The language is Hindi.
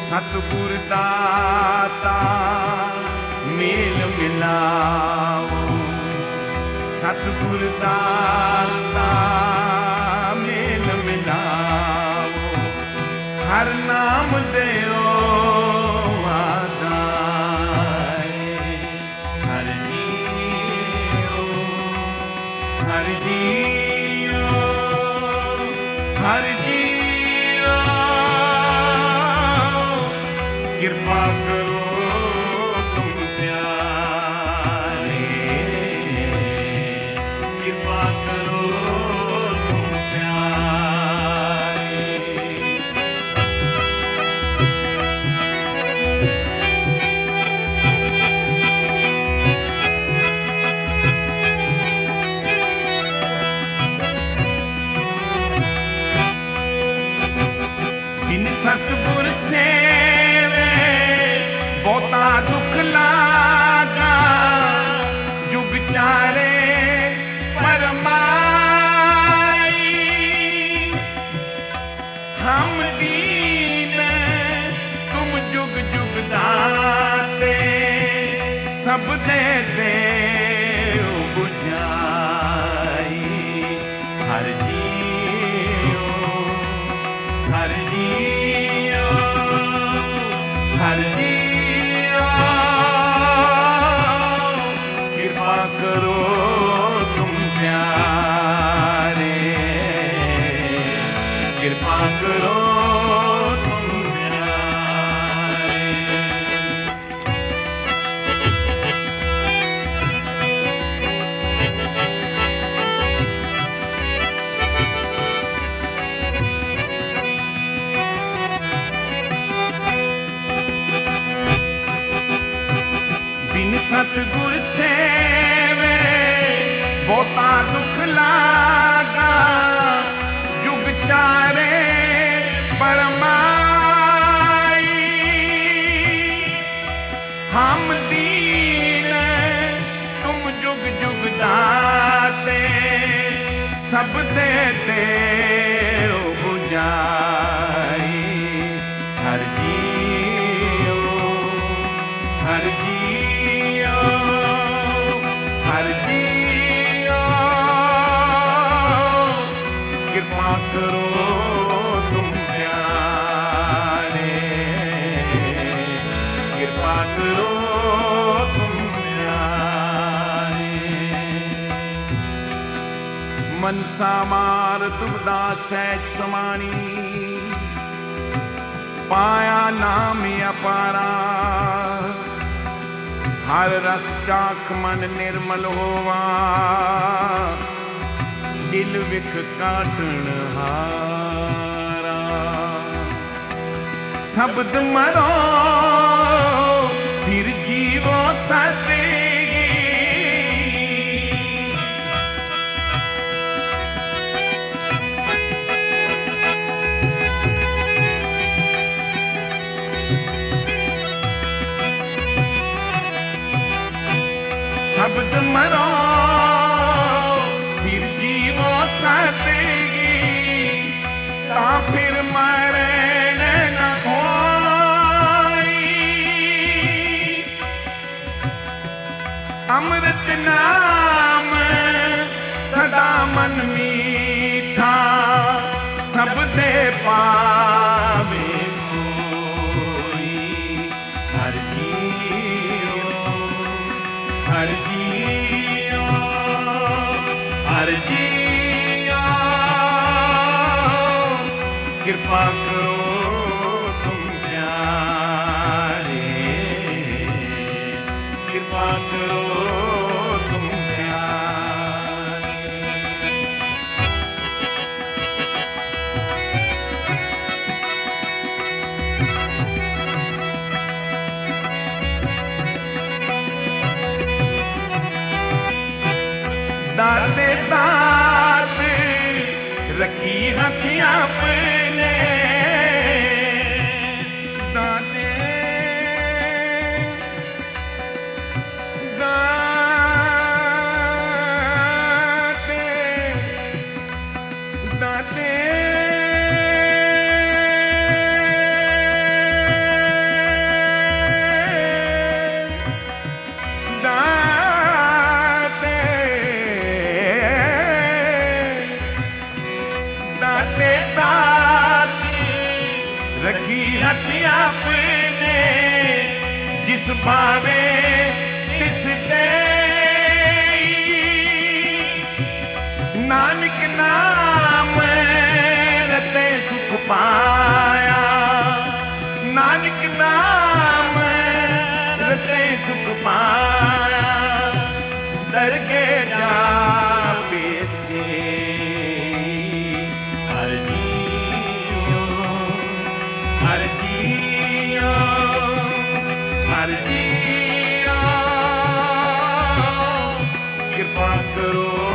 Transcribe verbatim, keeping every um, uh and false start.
सतगुर दाता मेल मिलाओ, सतगुर दाता मेल मिलाओ, हर नाम देओ आदाए, हर जियो हर जियो हर जियो, कृपा करो तुम प्यारे, कृपा करो तुम प्यारे। बिन सतगुर सेवे बहुता दुख लागा, जुग चारे परमाई, हम दीन तुम जुग जुग दाते, सब दे दे बुझाई, हर जियो हर जियो हर जियो, कृपा करो तुम प्यारे, कृपा करो तुम प्यारे। बिन सतगुर सेवे बहुता दुख लागा, जुग चारे परमाई, हम दीन तुम जुग जुग दाते, सब दे दे बुझाई, हर जियो हर जियो हर जियो, कृपा करो तुम प्यारे, कृपा करो तुम प्यारे। मनसा मार दुबदा सहज समानी, पाया नाम अपारा, हर रस चाख मन निर्मल होवा, दिल विख काटन हारा, शब्द मरो फिर जीवो सते, शब्द मरो फिर जीवो सते, ता फिर मरण न होई, अमृत नाम सदा मन मीठा, सब दे पावे कोई, हर जियो हर जियो हर जियो, कृपा करो तुम प्यारे, कृपा करो तुम प्यारे। दाते दात रखी हथियां अपने, दाते दाते दाते अपने जिस भावे तिस दे नानक नाम रते सुख पाया नानक नाम रते सुख पाया दरगे जा बेसे हर जियो हर जियो हर जियो कृपा करो